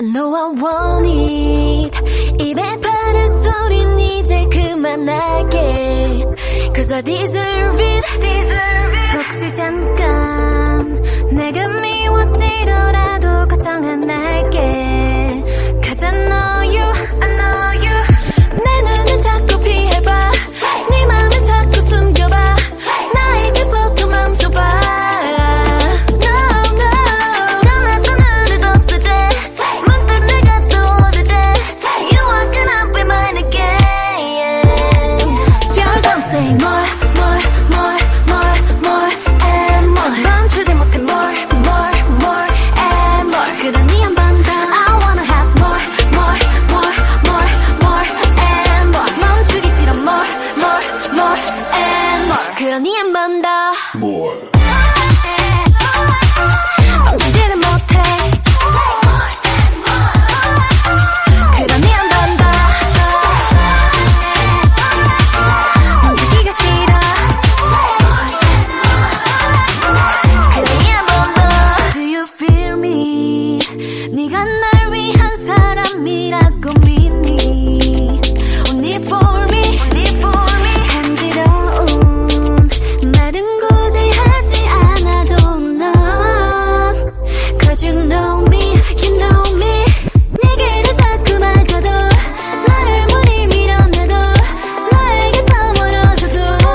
No, I want it. 입에 바른 소린 이제 그만할게. Cause I deserve it. 혹시 잠깐 내가 미워지더라도 걱정 안 할게. Cause I know you. 내 눈은 자꾸 피해봐. 네 맘은 자꾸 숨겨봐. 나에게 손도 멈춰봐. 그러니 한 번 더 More 멈추지를 못해 그러니 한 번 더 멈추기가 싫어 그러니 한 번 더 Do you feel me 네가 날 위한 사람이라고 믿니 Only for me You know me, you know me 내게로 자꾸 막아도 나를 머리 밀어내도 너에게서 멀어져도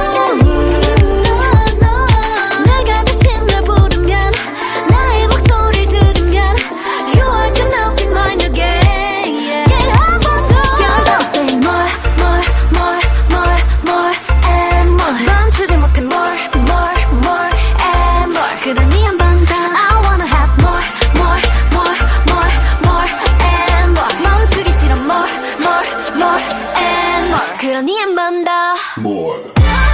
내가 다시 널 부르면 나의 목소리를 들으면 You are gonna be mine again Yeah, 한 번 더 You're gonna say more and more 멈추지 못해 more and more 그러니 한 번 더 I wanna have more 그러니 한 번 더 More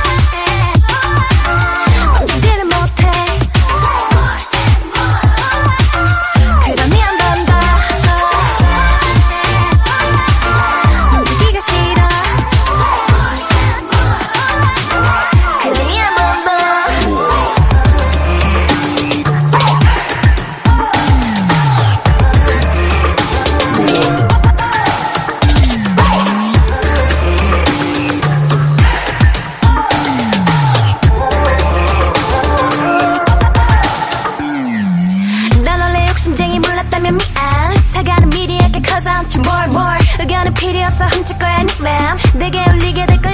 멈추지를 못해 그러니 한 번 더 멈추기가 싫어 그러니 한 번 더 심쟁이 몰랐다면 미안 사과는 미리 할게 cause I'm too more 의견은 필요 없어 훔칠 거야 네 맘 내게 울리게 될 거야